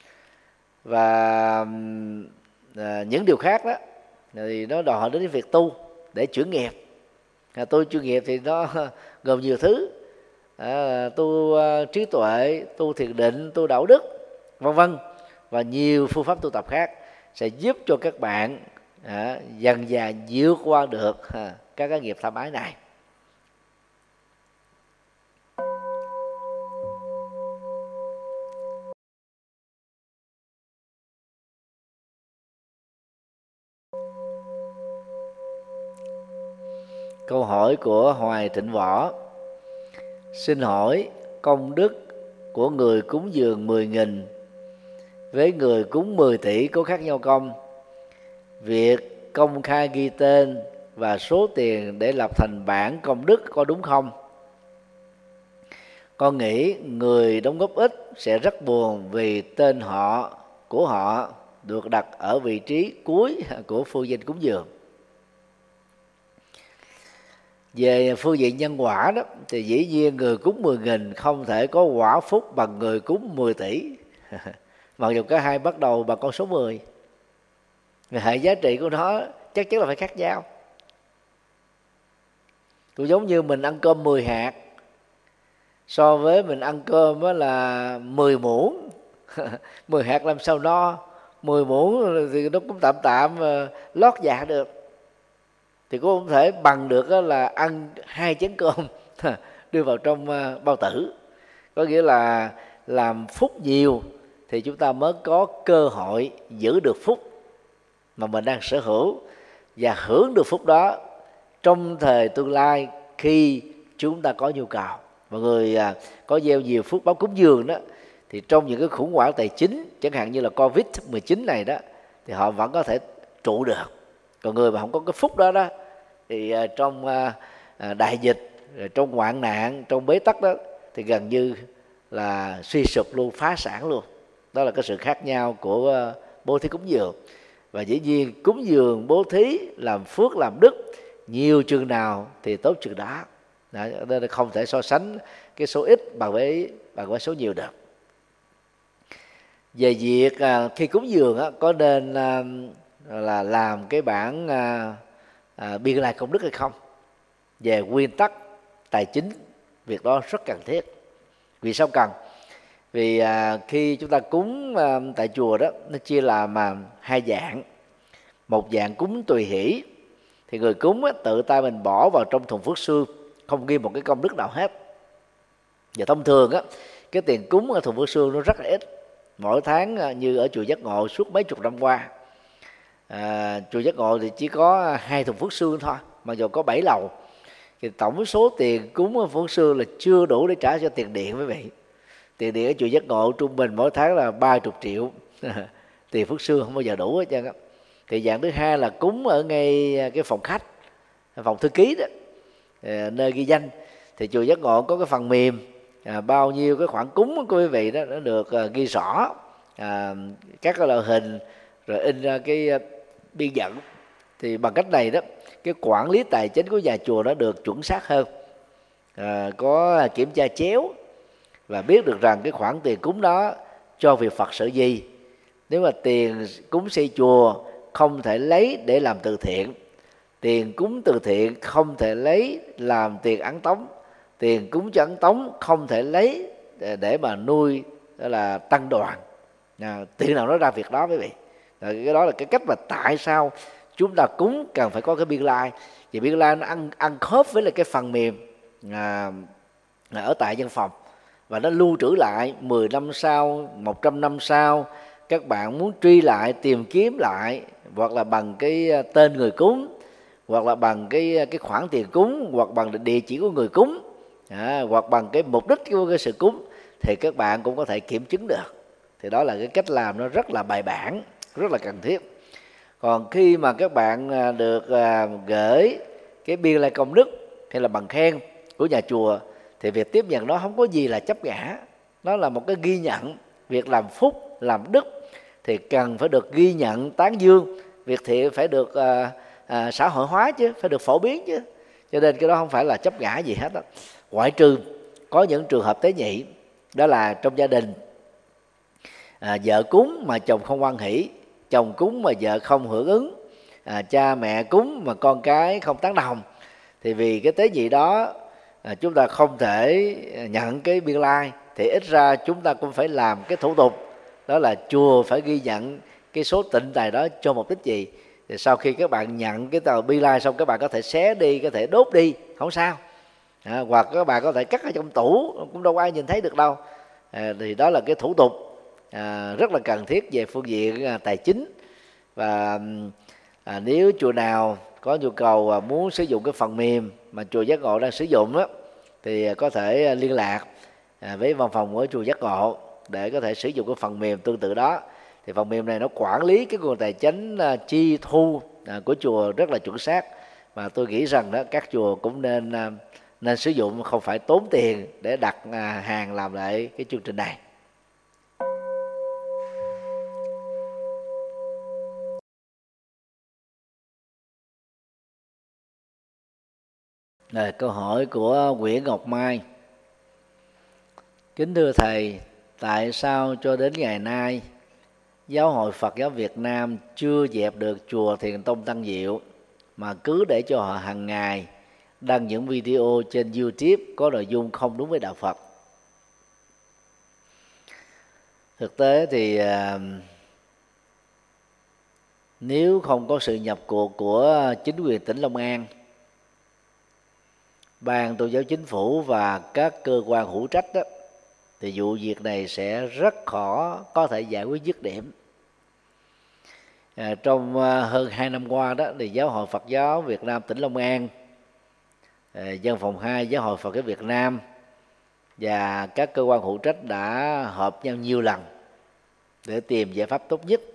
Và à, những điều khác đó thì nó đòi hỏi đến việc tu để chuyển nghiệp. À, tu chuyên nghiệp thì nó gồm nhiều thứ, à, tu uh, trí tuệ, tu thiền định, tu đạo đức, vân vân, và nhiều phương pháp tu tập khác sẽ giúp cho các bạn à, dần dà vượt qua được à, các cái nghiệp tham ái này. Câu hỏi của Hoài Thịnh Võ: xin hỏi công đức của người cúng dường mười nghìn với người cúng mười tỷ có khác nhau không? Việc công khai ghi tên và số tiền để lập thành bảng công đức có đúng không? Con nghĩ người đóng góp ít sẽ rất buồn vì tên họ của họ được đặt ở vị trí cuối của phương danh cúng dường. Về phương diện nhân quả đó, thì dĩ nhiên người cúng mười nghìn không thể có quả phúc bằng người cúng mười tỷ. Mặc dù cả hai bắt đầu bằng con số mười, hệ giá trị của nó chắc chắn là phải khác nhau. Cũng giống như mình ăn cơm mười hạt so với mình ăn cơm là mười muỗng. mười hạt làm sao no, mười muỗng thì nó cũng tạm tạm lót dạ được. Thì cũng không thể bằng được là ăn hai chén cơm đưa vào trong bao tử. Có nghĩa là làm phúc nhiều thì chúng ta mới có cơ hội giữ được phúc mà mình đang sở hữu, và hưởng được phúc đó trong thời tương lai khi chúng ta có nhu cầu. Mọi người có gieo nhiều phúc báo cúng dường đó, thì trong những cái khủng hoảng tài chính chẳng hạn như là Covid mười chín này đó, thì họ vẫn có thể trụ được. Còn người mà không có cái phúc đó đó thì trong đại dịch, trong hoạn nạn, trong bế tắc đó thì gần như là suy sụp luôn, phá sản luôn. Đó là cái sự khác nhau của bố thí cúng dường. Và dĩ nhiên cúng dường, bố thí, làm phước, làm đức nhiều chừng nào thì tốt chừng đó. Đó, nên là không thể so sánh cái số ít bằng với bằng với số nhiều được. Về việc à, khi cúng dường á, có nên à, là làm cái bản à, à, biên lai công đức hay không, về nguyên tắc tài chính, việc đó rất cần thiết. Vì sao cần? Vì à, khi chúng ta cúng à, tại chùa đó, nó chia làm à, hai dạng. Một dạng cúng tùy hỷ, thì người cúng á, tự tay mình bỏ vào trong thùng phước xương, không ghi một cái công đức nào hết. Và thông thường á, cái tiền cúng ở thùng phước xương nó rất là ít. Mỗi tháng như ở chùa Giác Ngộ suốt mấy chục năm qua, à, chùa Giác Ngộ thì chỉ có hai thùng phước xương thôi, mặc dù có bảy lầu. Thì tổng số tiền cúng ở phước xương là chưa đủ để trả cho tiền điện, quý vị. Tiền điện ở chùa Giác Ngộ trung bình mỗi tháng là ba mươi triệu tiền phước xương không bao giờ đủ hết trơn á. Thì dạng thứ hai là cúng ở ngay cái phòng khách, phòng thư ký đó, nơi ghi danh. Thì chùa Giác Ngộ có cái phần mềm à, bao nhiêu cái khoản cúng của quý vị đó nó được à, ghi rõ à, các cái loại hình, rồi in ra cái à, biên dẫn. Thì bằng cách này đó, cái quản lý tài chính của nhà chùa nó được chuẩn xác hơn, à, có kiểm tra chéo và biết được rằng cái khoản tiền cúng đó cho việc Phật sự gì. Nếu mà tiền cúng xây chùa không thể lấy để làm từ thiện, tiền cúng từ thiện không thể lấy làm tiền ấn tống, tiền cúng cho ấn tống không thể lấy để, để mà nuôi đó là tăng đoàn, à, tiền nào nói ra việc đó quý vị. Rồi cái đó là cái cách mà tại sao chúng ta cúng cần phải có cái biên lai. Vì biên lai nó ăn ăn khớp với lại cái phần mềm à, ở tại văn phòng, và nó lưu trữ lại mười năm sau, một trăm năm sau. Các bạn muốn truy lại, tìm kiếm lại, hoặc là bằng cái tên người cúng, hoặc là bằng cái cái khoản tiền cúng, hoặc bằng địa chỉ của người cúng, à, hoặc bằng cái mục đích của cái sự cúng, thì các bạn cũng có thể kiểm chứng được. Thì đó là cái cách làm nó rất là bài bản, rất là cần thiết. Còn khi mà các bạn được gửi cái biên lai công đức hay là bằng khen của nhà chùa, thì việc tiếp nhận đó không có gì là chấp ngã. Nó là một cái ghi nhận. Việc làm phúc, làm đức thì cần phải được ghi nhận, tán dương. Việc thiện phải được à, à, xã hội hóa chứ, phải được phổ biến chứ. Cho nên cái đó không phải là chấp ngã gì hết đó. Ngoại trừ có những trường hợp tế nhị, đó là trong gia đình à, vợ cúng mà chồng không hoan hỷ, chồng cúng mà vợ không hưởng ứng, à, cha mẹ cúng mà con cái không tán đồng. Thì vì cái tế nhị đó à, chúng ta không thể nhận cái biên lai, thì ít ra chúng ta cũng phải làm cái thủ tục, đó là chùa phải ghi nhận cái số tịnh tài đó cho mục đích gì. Thì sau khi các bạn nhận cái tờ biên lai xong, các bạn có thể xé đi, có thể đốt đi, không sao, à, hoặc các bạn có thể cất ở trong tủ, cũng đâu có ai nhìn thấy được đâu. À, thì đó là cái thủ tục à, rất là cần thiết về phương diện à, tài chính. Và à, nếu chùa nào có nhu cầu à, muốn sử dụng cái phần mềm mà chùa Giác Ngộ đang sử dụng đó, thì có thể liên lạc à, với văn phòng của chùa Giác Ngộ để có thể sử dụng cái phần mềm tương tự đó. Thì phần mềm này nó quản lý cái nguồn tài chính à, chi thu à, của chùa rất là chuẩn xác. Mà tôi nghĩ rằng đó, các chùa cũng nên à, nên sử dụng, không phải tốn tiền để đặt à, hàng làm lại cái chương trình này. Rồi, câu hỏi của Nguyễn Ngọc Mai: kính thưa thầy, tại sao cho đến ngày nay Giáo hội Phật giáo Việt Nam chưa dẹp được chùa Thiền Tông Tăng Diệu, mà cứ để cho họ hàng ngày đăng những video trên YouTube có nội dung không đúng với đạo Phật? Thực tế thì nếu không có sự nhập cuộc của chính quyền tỉnh Long An, ban tôn giáo chính phủ và các cơ quan hữu trách đó, thì vụ việc này sẽ rất khó có thể giải quyết dứt điểm. À, trong hơn hai năm qua đó, thì Giáo hội Phật giáo Việt Nam tỉnh Long An, à, văn phòng hai Giáo hội Phật giáo Việt Nam và các cơ quan hữu trách đã họp nhau nhiều lần để tìm giải pháp tốt nhất.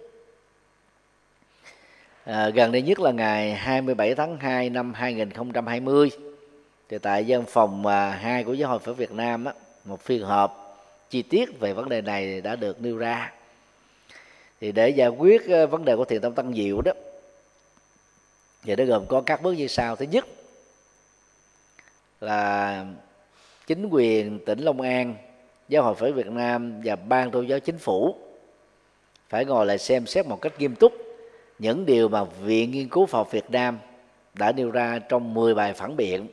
À, gần đây nhất là ngày hai mươi bảy tháng hai năm hai nghìn không trăm hai mươi, thì tại văn phòng hai của Giáo hội Phật Việt Nam á, một phiên họp chi tiết về vấn đề này đã được nêu ra. Thì để giải quyết vấn đề của Thiền tông Tân Diệu đó, thì nó gồm có các bước như sau. Thứ nhất là chính quyền tỉnh Long An, Giáo hội Phật Việt Nam và Ban Tôn giáo Chính phủ phải ngồi lại xem xét một cách nghiêm túc những điều mà Viện Nghiên cứu Phật học Việt Nam đã nêu ra trong mười bài phản biện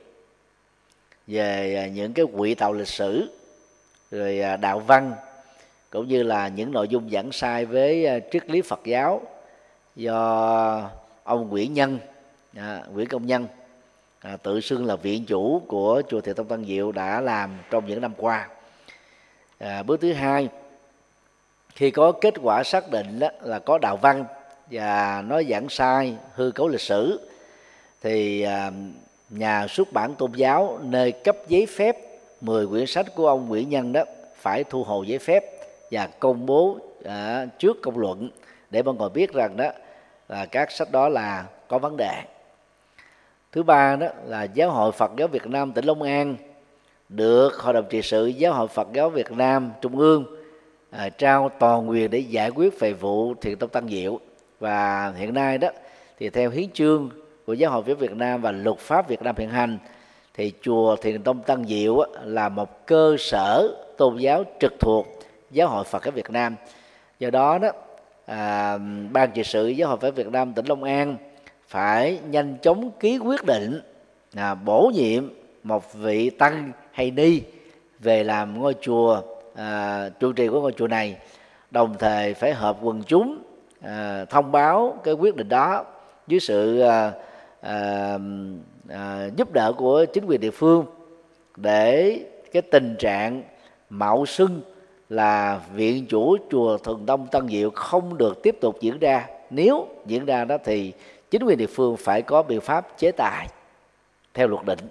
về những cái quỹ tạo lịch sử, rồi đạo văn, cũng như là những nội dung giảng sai với triết lý Phật giáo do ông Nguyễn Nhân, à, Nguyễn Công Nhân, à, tự xưng là viện chủ của chùa Thiền tông Tân Diệu đã làm trong những năm qua. À, bước thứ hai, khi có kết quả xác định đó là có đạo văn và nói giảng sai, hư cấu lịch sử, thì à, nhà xuất bản tôn giáo nơi cấp giấy phép mười quyển sách của ông Nguyễn Nhân đó phải thu hồi giấy phép và công bố à, trước công luận để mọi người biết rằng đó là các sách đó là có vấn đề. Thứ ba đó là Giáo hội Phật giáo Việt Nam tỉnh Long An được Hội đồng trị sự Giáo hội Phật giáo Việt Nam Trung ương à, trao toàn quyền để giải quyết về vụ Thiền tông Tân Diệu. Và hiện nay đó thì theo hiến chương của Giáo hội Phật giáo Việt Nam và luật pháp Việt Nam hiện hành, thì chùa Thiền tông Tân Diệu là một cơ sở tôn giáo trực thuộc Giáo hội Phật giáo Việt Nam. Do đó đó à, Ban trị sự Giáo hội Phật giáo Việt Nam tỉnh Long An phải nhanh chóng ký quyết định à, bổ nhiệm một vị tăng hay ni về làm ngôi chùa, à, trụ trì của ngôi chùa này, đồng thời phải họp quần chúng à, thông báo cái quyết định đó dưới sự à, à, à, giúp đỡ của chính quyền địa phương, để cái tình trạng mạo xưng là viện chủ chùa Thiền tông Tân Diệu không được tiếp tục diễn ra. Nếu diễn ra đó thì chính quyền địa phương phải có biện pháp chế tài theo luật định.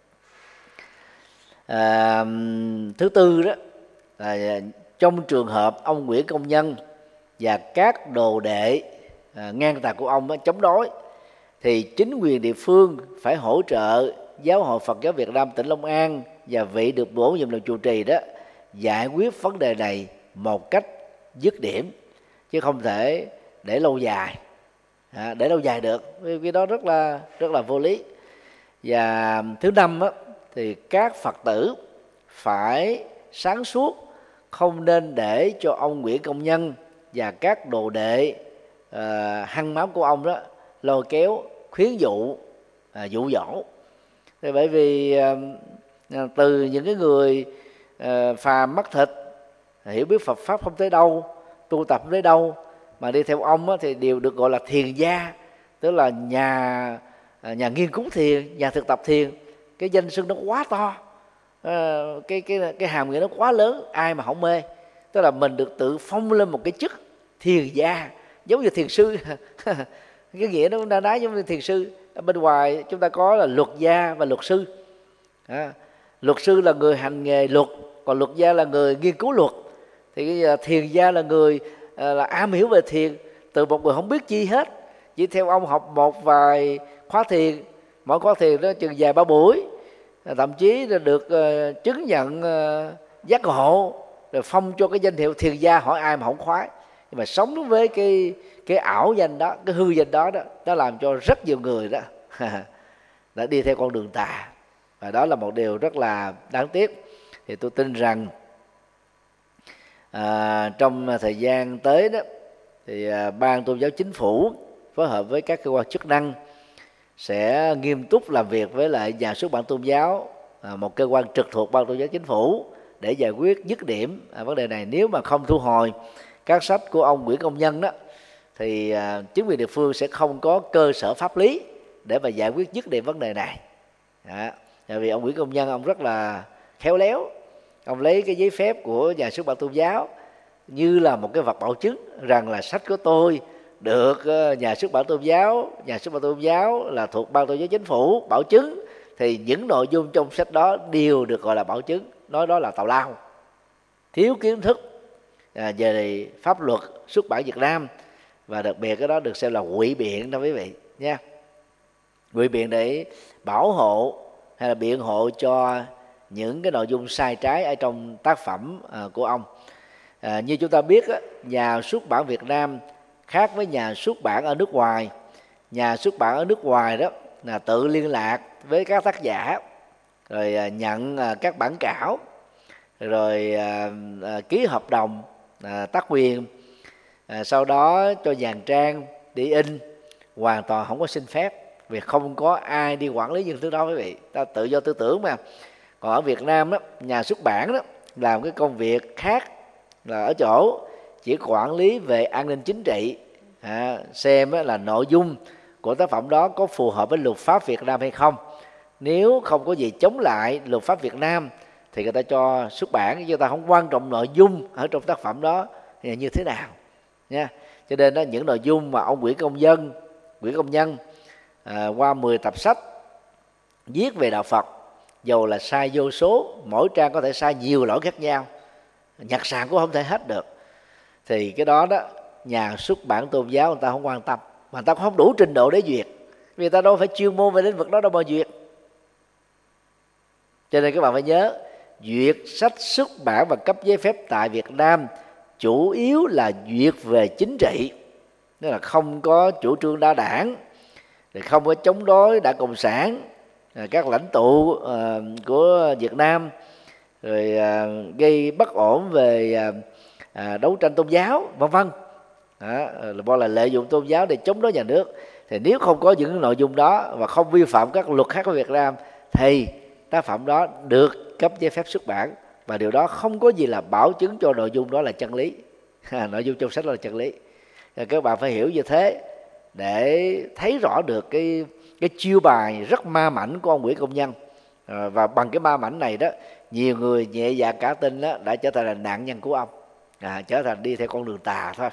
À, thứ tư đó là trong trường hợp ông Nguyễn Công Nhân và các đồ đệ à, ngang tà của ông đó, chống đối, thì chính quyền địa phương phải hỗ trợ Giáo hội Phật giáo Việt Nam tỉnh Long An và vị được bổ nhiệm làm trụ trì đó giải quyết vấn đề này một cách dứt điểm, chứ không thể để lâu dài. À, để lâu dài được, vì cái đó rất là rất là vô lý. Và thứ năm á, thì các Phật tử phải sáng suốt, không nên để cho ông Nguyễn Công Nhân và các đồ đệ uh, hăng máu của ông đó lôi kéo, khuyến dụ, uh, dụ dỗ. Thì bởi vì uh, từ những cái người uh, phàm mắc thịt, hiểu biết Phật pháp không tới đâu, tu tập không tới đâu, mà đi theo ông á, thì đều được gọi là thiền gia, tức là nhà nhà nghiên cứu thiền, nhà thực tập thiền. Cái danh xưng nó quá to, à, cái cái cái hàm nghĩa nó quá lớn, ai mà không mê. Tức là mình được tự phong lên một cái chức thiền gia, giống như thiền sư. Cái nghĩa nó đã nói giống như thiền sư. Ở bên ngoài chúng ta có là luật gia và luật sư. À, luật sư là người hành nghề luật, còn luật gia là người nghiên cứu luật. Thì cái thiền gia là người là am hiểu về thiền, từ một người không biết chi hết, chỉ theo ông học một vài khóa thiền, mỗi khóa thiền đó chừng vài ba buổi, thậm chí là được uh, chứng nhận uh, giác ngộ, rồi phong cho cái danh hiệu thiền gia, hỏi ai mà không khoái. Nhưng mà sống với cái cái ảo danh đó, cái hư danh đó đó, nó làm cho rất nhiều người đó đã đi theo con đường tà, và đó là một điều rất là đáng tiếc. Thì tôi tin rằng À, trong thời gian tới đó thì à, Ban Tôn giáo Chính phủ phối hợp với các cơ quan chức năng sẽ nghiêm túc làm việc với lại nhà xuất bản tôn giáo, à, một cơ quan trực thuộc Ban Tôn giáo Chính phủ, để giải quyết dứt điểm à, vấn đề này. Nếu mà không thu hồi các sách của ông Nguyễn Công Nhân đó, thì à, chính quyền địa phương sẽ không có cơ sở pháp lý để mà giải quyết dứt điểm vấn đề này. Đó. Bởi vì ông Nguyễn Công Nhân ông rất là khéo léo, ông lấy cái giấy phép của nhà xuất bản tôn giáo như là một cái vật bảo chứng rằng là sách của tôi được nhà xuất bản tôn giáo, nhà xuất bản tôn giáo là thuộc Ban Tôn giáo Chính phủ bảo chứng, thì những nội dung trong sách đó đều được gọi là bảo chứng. nói đó là tào lao, thiếu kiến thức à, về pháp luật xuất bản Việt Nam, và đặc biệt cái đó được xem là ngụy biện đó quý vị nha. Ngụy biện để bảo hộ hay là biện hộ cho những cái nội dung sai trái ở trong tác phẩm à, của ông. À, như chúng ta biết á, nhà xuất bản Việt Nam khác với nhà xuất bản ở nước ngoài. Nhà xuất bản ở nước ngoài đó là tự liên lạc với các tác giả, rồi à, nhận à, các bản cảo, rồi à, à, ký hợp đồng à, tác quyền, à, sau đó cho dàn trang đi in, hoàn toàn không có xin phép, vì không có ai đi quản lý những thứ đó quý vị. Ta tự do tư tưởng mà. Còn ở Việt Nam đó, nhà xuất bản đó làm cái công việc khác, là ở chỗ chỉ quản lý về an ninh chính trị, à, xem là nội dung của tác phẩm đó có phù hợp với luật pháp Việt Nam hay không. Nếu không có gì chống lại luật pháp Việt Nam thì người ta cho xuất bản, chứ người ta không quan trọng nội dung ở trong tác phẩm đó thì như thế nào nha. Cho nên đó, những nội dung mà ông Nguyễn Công Dân, Nguyễn Công Nhân à, qua mười tập sách viết về đạo Phật, dầu là sai vô số, mỗi trang có thể sai nhiều lỗi khác nhau, nhặt sàn cũng không thể hết được, thì cái đó đó nhà xuất bản tôn giáo người ta không quan tâm, mà người ta không đủ trình độ để duyệt, vì người ta đâu phải chuyên môn về lĩnh vực đó đâu mà duyệt. Cho nên các bạn phải nhớ, duyệt sách xuất bản và cấp giấy phép tại Việt Nam chủ yếu là duyệt về chính trị, tức là không có chủ trương đa đảng, thì không có chống đối Đảng Cộng sản, các lãnh tụ uh, của Việt Nam, rồi uh, gây bất ổn về uh, uh, đấu tranh tôn giáo, vân vân, hoặc là lợi dụng tôn giáo để chống đối nhà nước. Thì nếu không có những nội dung đó và không vi phạm các luật khác của Việt Nam thì tác phẩm đó được cấp giấy phép xuất bản, và điều đó không có gì là bảo chứng cho nội dung đó là chân lý. Nội dung trong sách đó là chân lý. Các bạn phải hiểu như thế để thấy rõ được cái cái chiêu bài rất ma mãnh của ông Nguyễn Công Nhân, à, và bằng cái ma mãnh này đó, nhiều người nhẹ dạ cả tin đó đã trở thành là nạn nhân của ông, à, trở thành đi theo con đường tà thôi.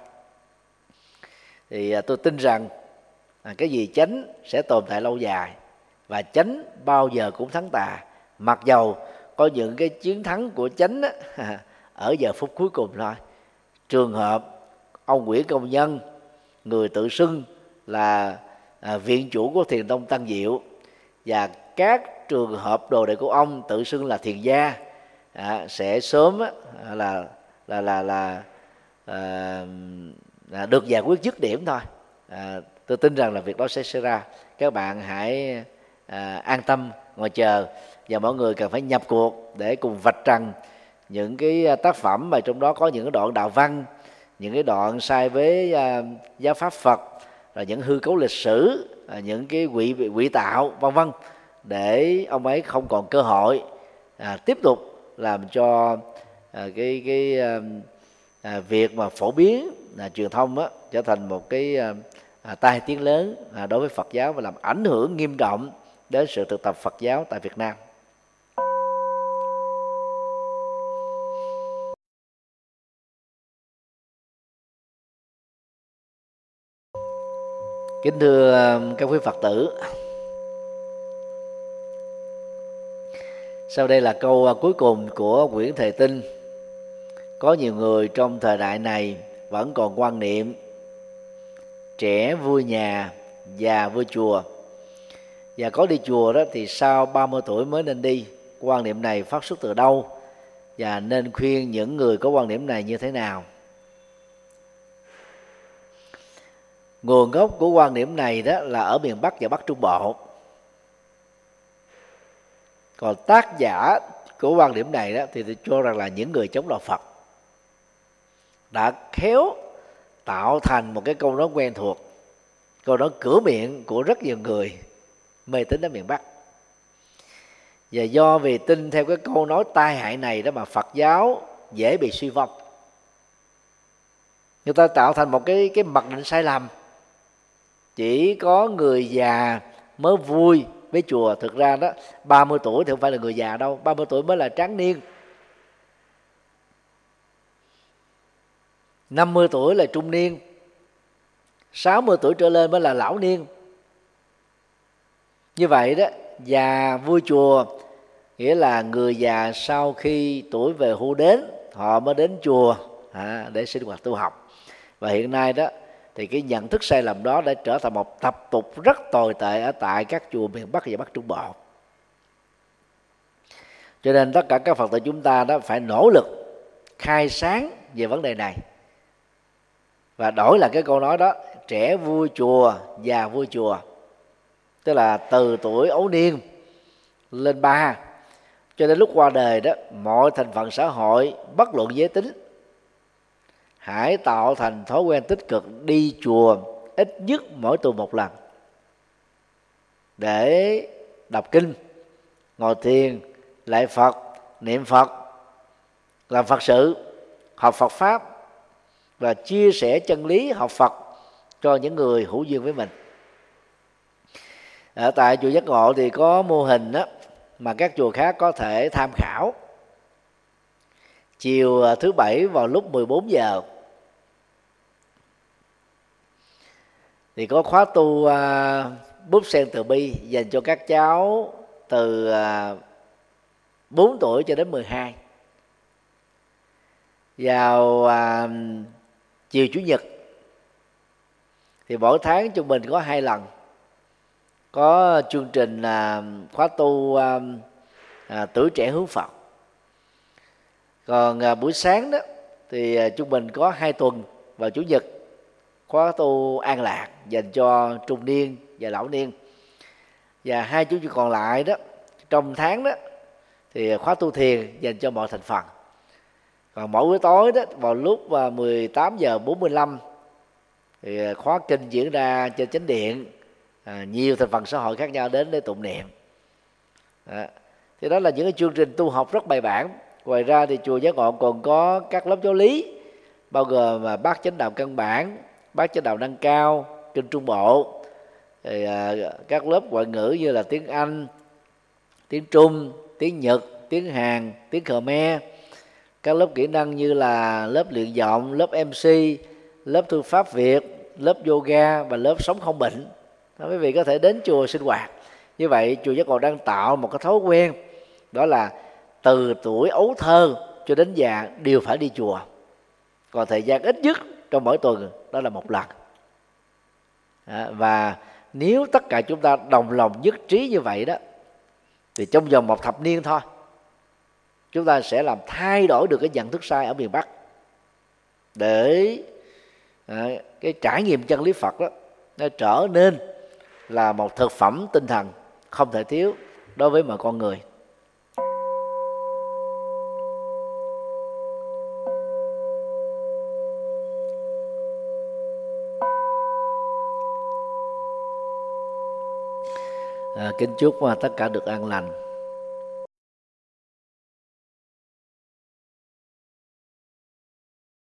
Thì à, tôi tin rằng à, cái gì chánh sẽ tồn tại lâu dài, và chánh bao giờ cũng thắng tà, mặc dầu có những cái chiến thắng của chánh đó, ở giờ phút cuối cùng thôi. Trường hợp ông Nguyễn Công Nhân, người tự xưng là à, viện chủ của Thiền tông Tăng Diệu, và các trường hợp đồ đệ của ông tự xưng là thiền gia, à, sẽ sớm á, là là là là à, à, được giải quyết dứt điểm thôi. À, tôi tin rằng là việc đó sẽ xảy ra. Các bạn hãy à, an tâm ngồi chờ, và mọi người cần phải nhập cuộc để cùng vạch trần những cái tác phẩm mà trong đó có những cái đoạn đạo văn, những cái đoạn sai với à, giáo pháp Phật, là những hư cấu lịch sử, à, những cái quỷ quỷ tạo, vân vân, để ông ấy không còn cơ hội à, tiếp tục làm cho à, cái cái à, à, việc mà phổ biến à, truyền thông á, trở thành một cái à, à, tai tiếng lớn à, đối với Phật giáo, và làm ảnh hưởng nghiêm trọng đến sự thực tập Phật giáo tại Việt Nam. Kính thưa các quý Phật tử, sau đây là câu cuối cùng của quyển Thề Tinh. Có nhiều người trong thời đại này vẫn còn quan niệm trẻ vui nhà, già vui chùa, và có đi chùa đó thì sau ba mươi tuổi mới nên đi. Quan niệm này phát xuất từ đâu, và nên khuyên những người có quan niệm này như thế nào? Nguồn gốc của quan điểm này đó là ở miền Bắc và Bắc Trung Bộ. Còn tác giả của quan điểm này đó thì tôi cho rằng là những người chống đạo Phật đã khéo tạo thành một cái câu nói quen thuộc, câu nói cửa miệng của rất nhiều người mê tín ở miền Bắc. Và do vì tin theo cái câu nói tai hại này đó mà Phật giáo dễ bị suy vong. Người ta tạo thành một cái cái mặc định sai lầm, chỉ có người già mới vui với chùa. Thực ra đó, ba mươi tuổi thì không phải là người già đâu, ba mươi tuổi mới là tráng niên, năm mươi tuổi là trung niên, sáu mươi tuổi trở lên mới là lão niên. Như vậy đó, già vui chùa nghĩa là người già sau khi tuổi về hưu đến, họ mới đến chùa à, để sinh hoạt tu học. Và hiện nay đó thì cái nhận thức sai lầm đó đã trở thành một tập tục rất tồi tệ ở tại các chùa miền Bắc và Bắc Trung Bộ. Cho nên tất cả các Phật tử chúng ta đó phải nỗ lực khai sáng về vấn đề này, và đổi lại cái câu nói đó: trẻ vui chùa, già vui chùa. Tức là từ tuổi ấu niên lên ba cho đến lúc qua đời đó, mọi thành phần xã hội bất luận giới tính hãy tạo thành thói quen tích cực đi chùa ít nhất mỗi tuần một lần, để đọc kinh, ngồi thiền, lạy Phật, niệm Phật, làm Phật sự, học Phật pháp và chia sẻ chân lý học Phật cho những người hữu duyên với mình. Ở tại chùa Giác Ngộ thì có mô hình đó mà các chùa khác có thể tham khảo. Chiều thứ bảy vào lúc mười bốn giờ thì có khóa tu uh, búp sen từ bi dành cho các cháu từ uh, bốn tuổi cho đến mười hai. Vào uh, chiều chủ nhật thì mỗi tháng trung bình có hai lần có chương trình uh, khóa tu uh, uh, tuổi trẻ hướng Phật. Còn uh, buổi sáng đó thì uh, trung bình có hai tuần vào chủ nhật khóa tu an lạc dành cho trung niên và lão niên. Và hai chủ nhật còn lại đó trong tháng đó thì khóa tu thiền dành cho mọi thành phần. Còn mỗi buổi tối đó vào lúc mười tám giờ bốn mươi lăm thì khóa kinh diễn ra trên chánh điện, à, nhiều thành phần xã hội khác nhau đến để tụng niệm. À, thì đó là những cái chương trình tu học rất bài bản. Ngoài ra thì chùa Giác Ngộ còn có các lớp giáo lý bao gồm mà bát chánh đạo căn bản, bát chánh đạo nâng cao, kinh Trung Bộ, thì, à, các lớp ngoại ngữ như là tiếng Anh, tiếng Trung, tiếng Nhật, tiếng Hàn, tiếng Khmer, các lớp kỹ năng như là lớp luyện giọng, lớp em xê, lớp thư pháp Việt, lớp yoga và lớp sống không bệnh. Đó, quý vị có thể đến chùa sinh hoạt. Như vậy chùa Giác Ngộ đang tạo một cái thói quen, đó là từ tuổi ấu thơ cho đến già đều phải đi chùa. Còn thời gian ít nhất trong mỗi tuần đó là một lần. À, và nếu tất cả chúng ta đồng lòng nhất trí như vậy đó, thì trong vòng một thập niên thôi, chúng ta sẽ làm thay đổi được cái nhận thức sai ở miền Bắc, để à, cái trải nghiệm chân lý Phật đó nó trở nên là một thực phẩm tinh thần không thể thiếu đối với mọi con người. À, kính chúc tất cả được an lành.